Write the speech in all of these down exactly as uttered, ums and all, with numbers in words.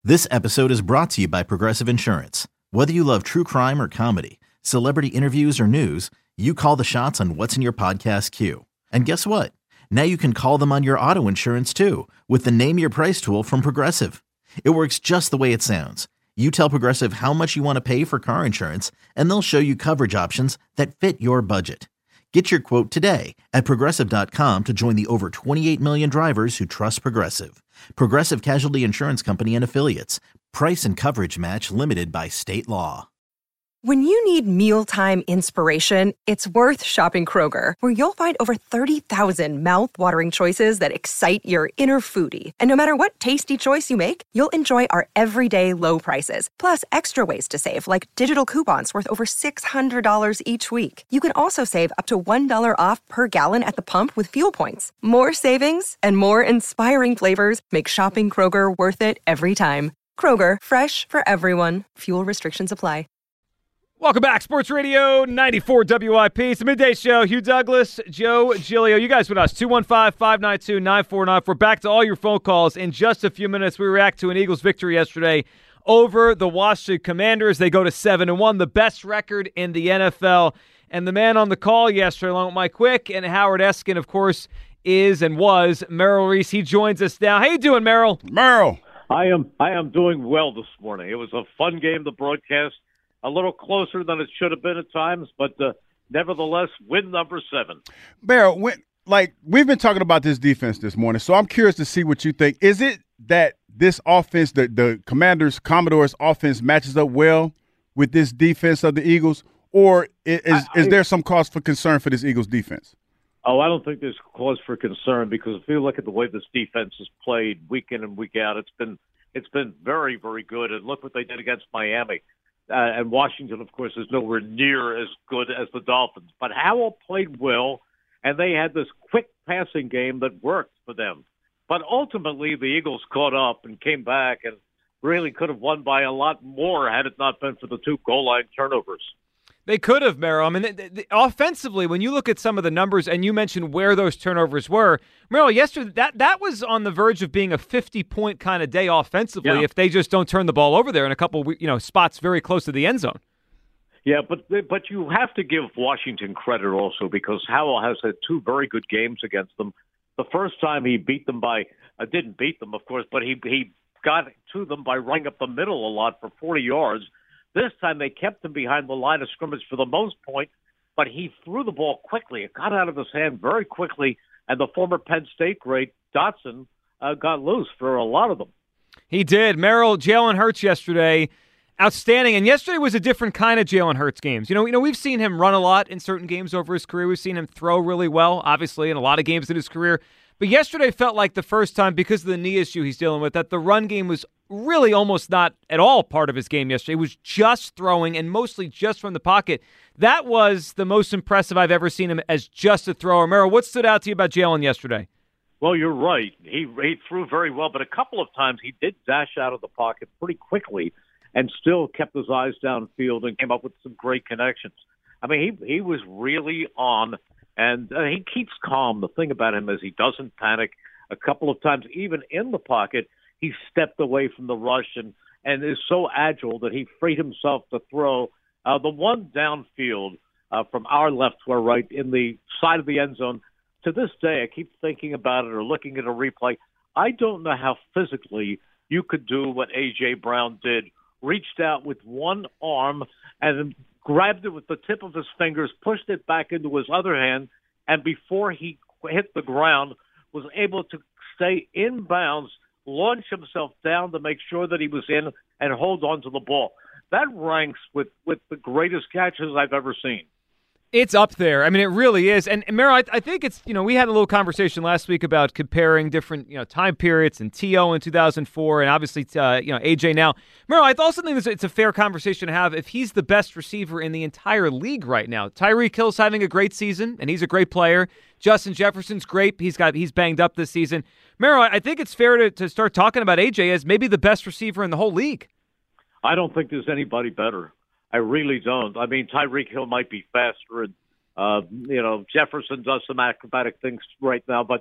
This episode is brought to you by Progressive Insurance. Whether you love true crime or comedy, celebrity interviews or news, you call the shots on what's in your podcast queue. And guess what? Now you can call them on your auto insurance too with the Name Your Price tool from Progressive. It works just the way it sounds. You tell Progressive how much you want to pay for car insurance, and they'll show you coverage options that fit your budget. Get your quote today at Progressive dot com to join the over twenty-eight million drivers who trust Progressive. Progressive Casualty Insurance Company and Affiliates. Price and coverage match limited by state law. When you need mealtime inspiration, it's worth shopping Kroger, where you'll find over thirty thousand mouth-watering choices that excite your inner foodie. And no matter what tasty choice you make, you'll enjoy our everyday low prices, plus extra ways to save, like digital coupons worth over six hundred dollars each week. You can also save up to one dollar off per gallon at the pump with fuel points. More savings and more inspiring flavors make shopping Kroger worth it every time. Kroger, fresh for everyone. Fuel restrictions apply. Welcome back, Sports Radio ninety-four W I P. It's the Midday Show. Hugh Douglas, Joe Giglio. You guys with us, two one five, five nine two, nine four nine. We're back to all your phone calls in just a few minutes. We react to an Eagles victory yesterday over the Washington Commanders. They go to seven and one, the best record in the N F L. And the man on the call yesterday, along with Mike Quick and Howard Eskin, of course, is and was Merrill Reese. He joins us now. How you doing, Merrill? Merrill. I am I am doing well this morning. It was a fun game to broadcast. A little closer than it should have been at times, but uh, nevertheless, win number seven. Merrill, when, like we've been talking about this defense this morning, so I'm curious to see what you think. Is it that this offense, the, the Commanders, Commodores offense matches up well with this defense of the Eagles, or is, I, I, is there some cause for concern for this Eagles defense? Oh, I don't think there's cause for concern because if you look at the way this defense has played week in and week out, it's been it's been very, very good. And look what they did against Miami. Uh, and Washington, of course, is nowhere near as good as the Dolphins. But Howell played well, and they had this quick passing game that worked for them. But ultimately, the Eagles caught up and came back and really could have won by a lot more had it not been for the two goal line turnovers. They could have, Merrill. I mean, the, the, offensively, when you look at some of the numbers and you mentioned where those turnovers were, Merrill, yesterday, that, that was on the verge of being a fifty-point kind of day offensively yeah. if they just don't turn the ball over there in a couple you know spots very close to the end zone. Yeah, but but you have to give Washington credit also because Howell has had two very good games against them. The first time he beat them by uh, – didn't beat them, of course, but he, he got to them by running up the middle a lot for forty yards. This time they kept him behind the line of scrimmage for the most point, but he threw the ball quickly. It got out of his hand very quickly, and the former Penn State great Dotson uh, got loose for a lot of them. He did. Merrill, Jalen Hurts yesterday, outstanding. And yesterday was a different kind of Jalen Hurts games. You know, you know, we've seen him run a lot in certain games over his career. We've seen him throw really well, obviously, in a lot of games in his career. But yesterday felt like the first time, because of the knee issue he's dealing with, that the run game was really almost not at all part of his game yesterday. It was just throwing and mostly just from the pocket. That was the most impressive I've ever seen him as just a thrower. Merrill, what stood out to you about Jalen yesterday? Well, you're right. He, he threw very well, but a couple of times he did dash out of the pocket pretty quickly and still kept his eyes downfield and came up with some great connections. I mean, he he was really on. And uh, he keeps calm. The thing about him is he doesn't panic. A couple of times, even in the pocket, he stepped away from the rush and, and is so agile that he freed himself to throw. Uh, the one downfield uh, from our left to our right in the side of the end zone, to this day, I keep thinking about it or looking at a replay. I don't know how physically you could do what A J. Brown did. Reached out with one arm and grabbed it with the tip of his fingers, pushed it back into his other hand, and before he hit the ground, was able to stay in bounds, launch himself down to make sure that he was in, and hold on to the ball. That ranks with, with the greatest catches I've ever seen. It's up there. I mean, it really is. And, and Merrill, I, I think it's, you know, we had a little conversation last week about comparing different, you know, time periods and T O in two thousand four and obviously, uh, you know, A J now. Merrill, I also think it's a fair conversation to have if he's the best receiver in the entire league right now. Tyreek Hill's having a great season, and he's a great player. Justin Jefferson's great. He's got he's banged up this season. Merrill, I think it's fair to, to start talking about A J as maybe the best receiver in the whole league. I don't think there's anybody better. I really don't. I mean, Tyreek Hill might be faster, and uh, you know, Jefferson does some acrobatic things right now, but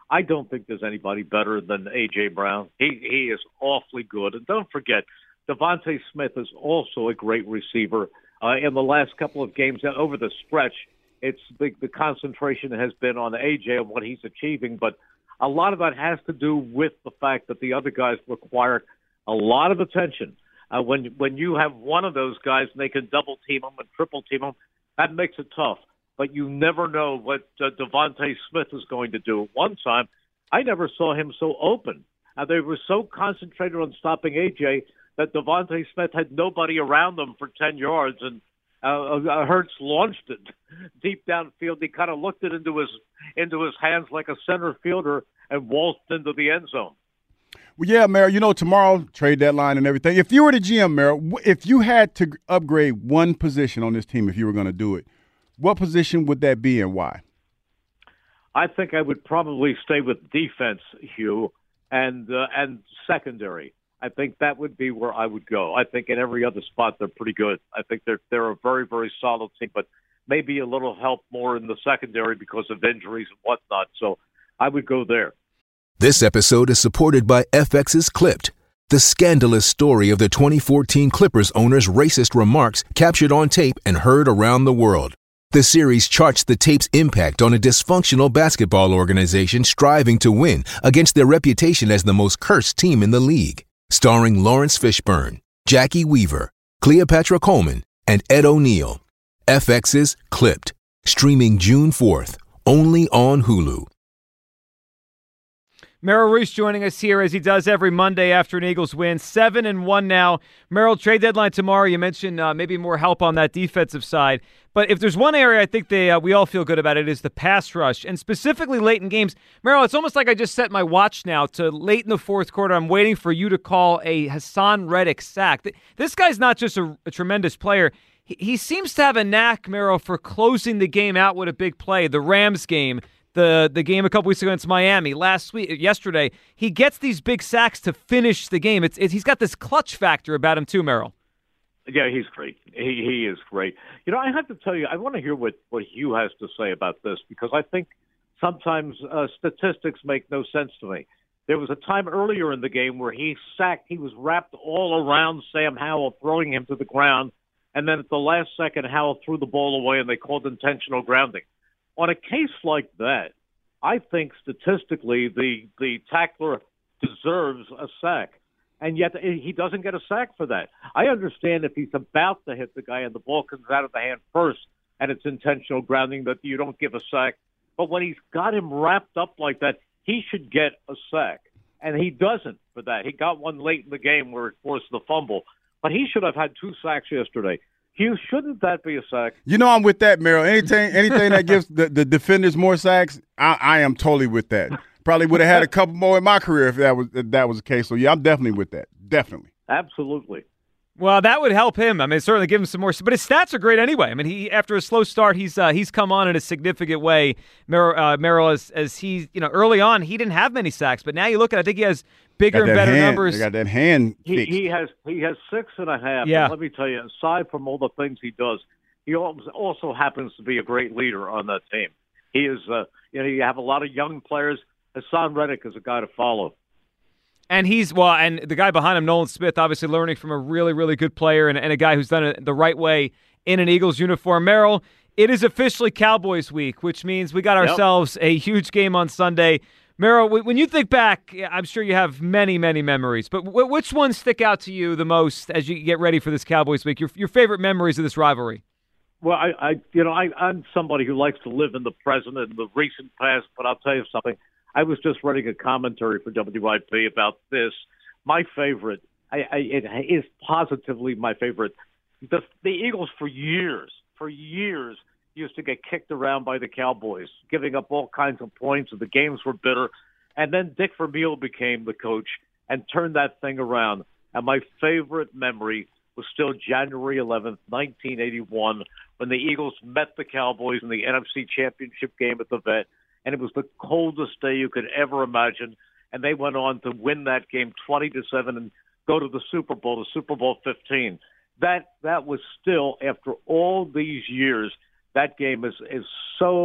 I don't think there's anybody better than A J. Brown. He he is awfully good. And don't forget, Devontae Smith is also a great receiver. Uh, in the last couple of games over the stretch, it's the, the concentration has been on A J and what he's achieving, but a lot of that has to do with the fact that the other guys require a lot of attention. Uh, when when you have one of those guys and they can double team them and triple team them, that makes it tough. But you never know what uh, Devontae Smith is going to do. One time, I never saw him so open. Uh, they were so concentrated on stopping A J that Devontae Smith had nobody around them for ten yards, and uh, uh, Hurts launched it deep downfield. He kind of looked it into his into his hands like a center fielder and waltzed into the end zone. Well, yeah, Merrill, you know, tomorrow, trade deadline and everything. If you were the G M, Merrill, if you had to upgrade one position on this team, if you were going to do it, what position would that be and why? I think I would probably stay with defense, Hugh, and uh, and secondary. I think that would be where I would go. I think in every other spot they're pretty good. I think they're they're a very, very solid team, but maybe a little help more in the secondary because of injuries and whatnot. So I would go there. This episode is supported by F X's Clipped, the scandalous story of the twenty fourteen Clippers owner's racist remarks captured on tape and heard around the world. The series charts the tape's impact on a dysfunctional basketball organization striving to win against their reputation as the most cursed team in the league. Starring Lawrence Fishburne, Jackie Weaver, Cleopatra Coleman, and Ed O'Neill. F X's Clipped, streaming June fourth, only on Hulu. Merrill Reese joining us here as he does every Monday after an Eagles win. Seven and one now. Merrill, trade deadline tomorrow. You mentioned uh, maybe more help on that defensive side. But if there's one area I think they uh, we all feel good about, it is the pass rush, and specifically late in games. Merrill, it's almost like I just set my watch now to late in the fourth quarter. I'm waiting for you to call a Hassan Reddick sack. This guy's not just a, a tremendous player. He, he seems to have a knack, Merrill, for closing the game out with a big play. The Rams game, the the game a couple weeks ago against Miami, last week, yesterday, he gets these big sacks to finish the game. It's, it's he's got this clutch factor about him too, Merrill. Yeah, he's great. He he is great. You know, I have to tell you, I want to hear what, what Hugh has to say about this, because I think sometimes uh, statistics make no sense to me. There was a time earlier in the game where he sacked, he was wrapped all around Sam Howell, throwing him to the ground, and then at the last second, Howell threw the ball away, and they called intentional grounding. On a case like that, I think statistically the, the tackler deserves a sack, and yet he doesn't get a sack for that. I understand if he's about to hit the guy and the ball comes out of the hand first and it's intentional grounding, that you don't give a sack. But when he's got him wrapped up like that, he should get a sack, and he doesn't for that. He got one late in the game where it forced the fumble, but he should have had two sacks yesterday. Hugh, shouldn't that be a sack? You know, I'm with that, Merrill. Anything anything that gives the, the defenders more sacks, I, I am totally with that. Probably would have had a couple more in my career if that was if that was the case. So, yeah, I'm definitely with that. Definitely. Absolutely. Well, that would help him. I mean, certainly give him some more. But his stats are great anyway. I mean, he after a slow start, he's uh, he's come on in a significant way. Merrill, uh, Merrill as, as he, you know, early on, he didn't have many sacks. But now you look at it, I think he has bigger and better hand. numbers. They got that hand He, he has he has six and a half. Yeah. And let me tell you, aside from all the things he does, he also happens to be a great leader on that team. He is, uh, you know, you have a lot of young players. Hassan Reddick is a guy to follow. And he's, well, and the guy behind him, Nolan Smith, obviously learning from a really, really good player and, and a guy who's done it the right way in an Eagles uniform. Merrill, it is officially Cowboys week, which means we got ourselves yep. a huge game on Sunday. Merrill, when you think back, I'm sure you have many, many memories, but which ones stick out to you the most as you get ready for this Cowboys week? Your, your favorite memories of this rivalry? Well, I, I you know, I, I'm somebody who likes to live in the present and the recent past, but I'll tell you something. I was just writing a commentary for W I P about this. My favorite, I, I, it is positively my favorite. The, the Eagles for years, for years, used to get kicked around by the Cowboys, giving up all kinds of points, and the games were bitter. And then Dick Vermeil became the coach and turned that thing around. And my favorite memory was still January eleventh, nineteen eighty-one, when the Eagles met the Cowboys in the N F C Championship game at the Vet. And it was the coldest day you could ever imagine. And they went on to win that game twenty to seven and go to the Super Bowl, the Super Bowl fifteen. That that was still, after all these years, that game is, is so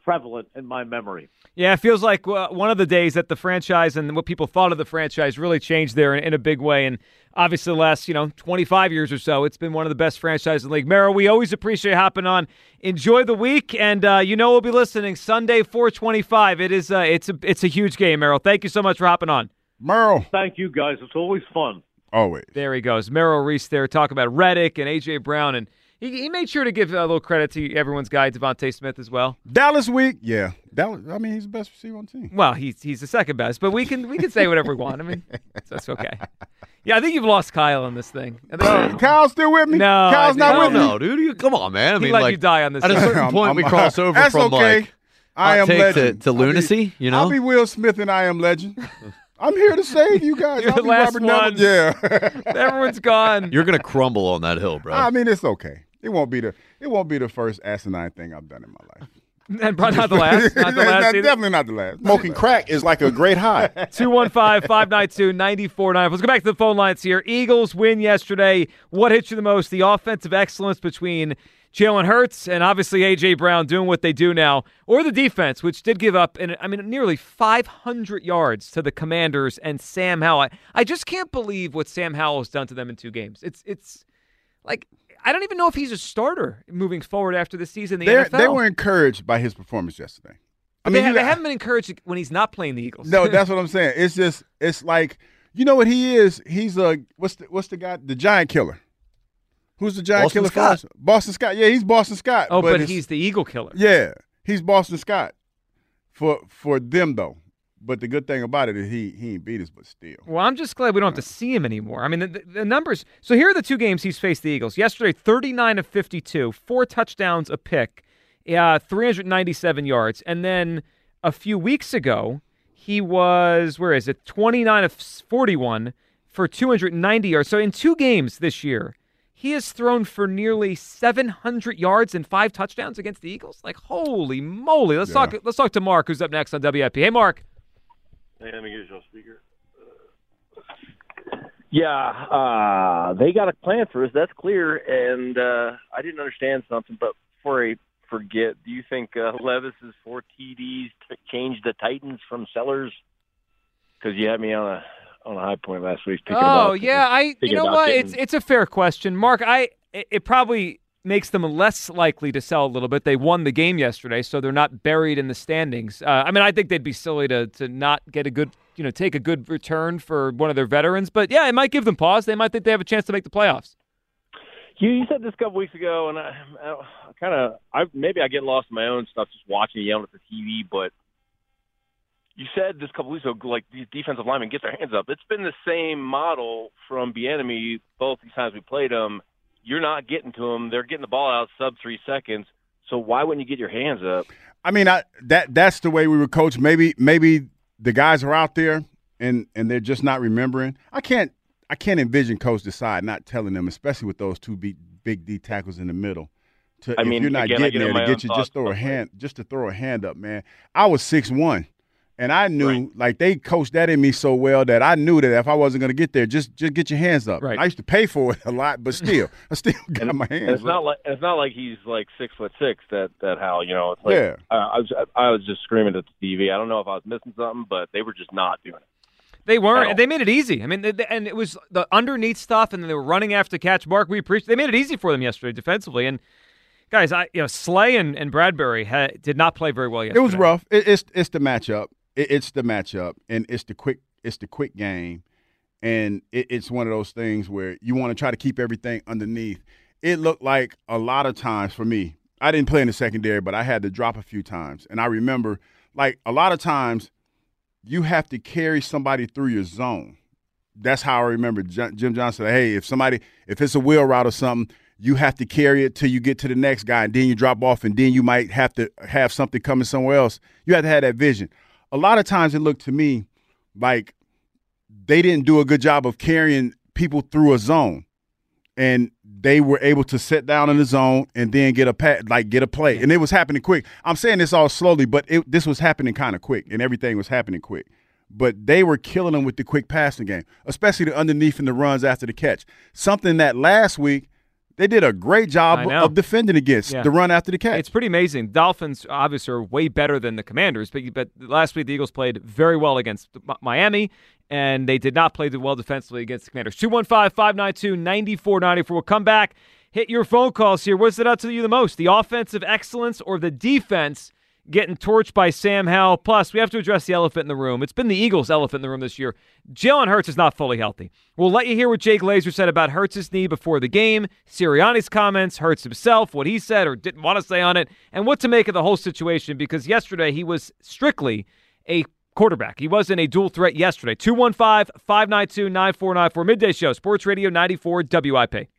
prevalent in my memory. Yeah, it feels like uh, one of the days that the franchise and what people thought of the franchise really changed there in, in a big way. And obviously the last, you know, twenty-five years or so, it's been one of the best franchises in the league. Merrill, we always appreciate hopping on. Enjoy the week, and uh, you know we'll be listening Sunday, four twenty-five. It is, uh, it's, a, it's a huge game, Merrill. Thank you so much for hopping on. Merrill. Thank you, guys. It's always fun. Always. There he goes. Merrill Reese there talking about Reddick and A J. Brown, and he, he made sure to give a little credit to everyone's guy, Devontae Smith, as well. Dallas week, yeah. Dallas. I mean, he's the best receiver on the team. Well, he's he's the second best, but we can we can say whatever we want. I mean, that's okay. Yeah, I think you've lost Kyle on this thing. I think Uh, Kyle's still with me? No, Kyle's I not think- with me? No, dude, you, come on, man. I he mean, let like you die on this. at a thing. certain I'm- point, we I'm- cross over That's from okay. like I hot am take legend. to, to I'll be- lunacy. You know, I'll be Will Smith and I am legend. I'm here to save you guys. You're I'll the be last Robert one. Neville. Yeah. Everyone's gone. you're gonna crumble on that hill, bro. I mean, it's okay. It won't be the it won't be the first asinine thing I've done in my life. And probably not the last. Not the last. Not- either. definitely not the last. Smoking crack is like a great high. two one five, five nine two, nine four nine. Let's go back to the phone lines here. Eagles win yesterday. What hit you the most? The offensive excellence between Jalen Hurts and obviously A J. Brown doing what they do now, or the defense, which did give up, and I mean, nearly five hundred yards to the Commanders and Sam Howell. I, I just can't believe what Sam Howell has done to them in two games. It's it's like I don't even know if he's a starter moving forward after the season in the They're- N F L. They were encouraged by his performance yesterday. I But mean, they, you they got- haven't been encouraged when he's not playing the Eagles. No, that's what I'm saying. It's just it's like you know what he is. He's a what's the what's the guy? The Giant Killer. Who's the Giant Boston Killer? Scott. For us? Boston Scott. Yeah, he's Boston Scott. oh, but, it's- he's the Eagle killer. yeah, he's Boston Scott for for them though. But the good thing about it is he he ain't beat us, but still. Well, I'm just glad we don't have to see him anymore. I mean, the, the, the numbers. So here are the two games he's faced the Eagles. Yesterday, thirty-nine of fifty-two, four touchdowns, a pick, uh, three hundred ninety-seven yards. And then a few weeks ago, he was, where is it, twenty-nine of forty-one for two hundred ninety yards. So in two games this year, he has thrown for nearly seven hundred yards and five touchdowns against the Eagles. Like, holy moly. Let's Yeah. talk Let's talk to Mark, who's up next on W I P. Hey, Mark. Hey, let me get you a speaker. Yeah, uh, they got a plan for us. That's clear. And uh, I didn't understand something, but before I forget, do you think uh, Levis's four T Ds t- changed the Titans from sellers? Because you had me on a on a high point last week. Oh about, yeah, I. You thinking know about what? getting- It's it's a fair question, Mark. I it, it probably makes them less likely to sell a little bit. They won the game yesterday, so they're not buried in the standings. Uh, I mean, I think they'd be silly to to not get a good, you know, take a good return for one of their veterans. But yeah, it might give them pause. They might think they have a chance to make the playoffs. You, you said this a couple weeks ago, and I, I kind of, I maybe I get lost in my own stuff just watching, yelling at the T V, but you said this a couple weeks ago, like, these defensive linemen get their hands up. It's been the same model from Bieniemy both these times we played them. You're not getting to them. They're getting the ball out sub three seconds. So why wouldn't you get your hands up? I mean, I that that's the way we were coached. Maybe maybe the guys are out there and and they're just not remembering. I can't I can't envision Coach Desai not telling them, especially with those two big, big D tackles in the middle. To, I if mean, you're not again, I getting get in there my to own get you, thoughts just throw a about hand, just to throw a hand up, man. I was six one, and I knew Right. like they coached that in me so well that I knew that if I wasn't going to get there, just just get your hands up. Right. I used to pay for it a lot, but still, I still got And- my And hands it's up. not like it's not like he's like six foot six. That that Hal, you know, it's like Yeah. I, I was I was just screaming at the T V. I don't know if I was missing something, but they were just not doing it. They weren't. Hell. They made it easy. I mean, they, they- and it was the underneath stuff, and then they were running after catch. Mark, we appreciate. They made it easy for them yesterday defensively. And guys, I you know Slay and, and Bradbury had, did not play very well yesterday. It was rough. It, it's it's the matchup. It, it's the matchup, and it's the quick it's the quick game, and it, it's one of those things where you want to try to keep everything underneath. It looked like a lot of times for me. I didn't play in the secondary, but I had to drop a few times, and I remember like a lot of times you have to carry somebody through your zone. That's how I remember Jim Johnson said, hey, if somebody if it's a wheel route or something, you have to carry it till you get to the next guy, and then you drop off, and then you might have to have something coming somewhere else. You have to have that vision. A lot of times it looked to me like they didn't do a good job of carrying people through a zone, and they were able to sit down in the zone and then get a pat, like get a play, and it was happening quick. I'm saying this all slowly, but it, this was happening kind of quick, and everything was happening quick. But they were killing them with the quick passing game, especially the underneath and the runs after the catch. Something that last week they did a great job of defending against yeah. the run after the catch. It's pretty amazing. Dolphins obviously are way better than the Commanders, but, but last week the Eagles played very well against Miami, and they did not play well defensively against the Commanders. two one five, five nine two, nine four nine four. We'll come back, hit your phone calls here. What stood out to you the most, the offensive excellence or the defense getting torched by Sam Howell? Plus, we have to address the elephant in the room. It's been the Eagles' elephant in the room this year. Jalen Hurts is not fully healthy. We'll let you hear what Jay Glazer said about Hurts' knee before the game, Sirianni's comments, Hurts himself, what he said or didn't want to say on it, and what to make of the whole situation, because yesterday he was strictly a quarterback. He wasn't a dual threat yesterday. two one five, five nine two, nine four nine four. Midday Show, Sports Radio ninety-four W I P.